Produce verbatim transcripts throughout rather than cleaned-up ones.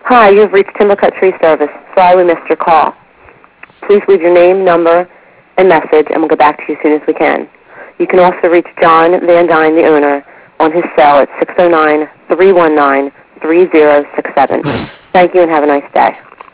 Hi, you've reached Timbercut Tree Service. Sorry we missed your call. Please leave your name, number, and message, and we'll get back to you as soon as we can. You can also reach John Van Dyne, the owner, on his cell at six oh nine, three one nine, three oh six seven. Thank you and have a nice day.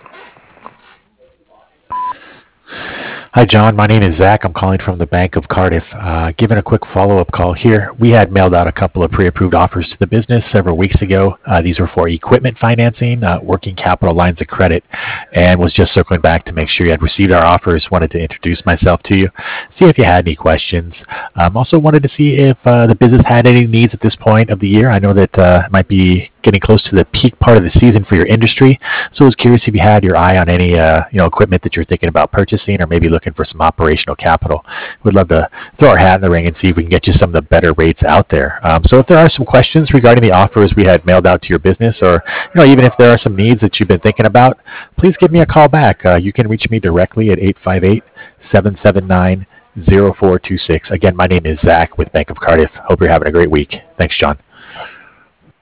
Hi, John. My name is Zach. I'm calling from the Bank of Cardiff. Uh, giving a quick follow-up call here. We had mailed out a couple of pre-approved offers to the business several weeks ago. Uh, these were for equipment financing, uh, working capital lines of credit, and was just circling back to make sure you had received our offers. Wanted to introduce myself to you, see if you had any questions. Um, also wanted to see if uh, the business had any needs at this point of the year. I know that uh, it might be getting close to the peak part of the season for your industry, so I was curious if you had your eye on any uh, you know equipment that you're thinking about purchasing, or maybe looking for some operational capital. We'd love to throw our hat in the ring and see if we can get you some of the better rates out there. Um, so if there are some questions regarding the offers we had mailed out to your business, or you know even if there are some needs that you've been thinking about, please give me a call back. Uh, you can reach me directly at eight five eight, seven seven nine, zero four two six. Again, my name is Zach with Bank of Cardiff. Hope you're having a great week. Thanks, John.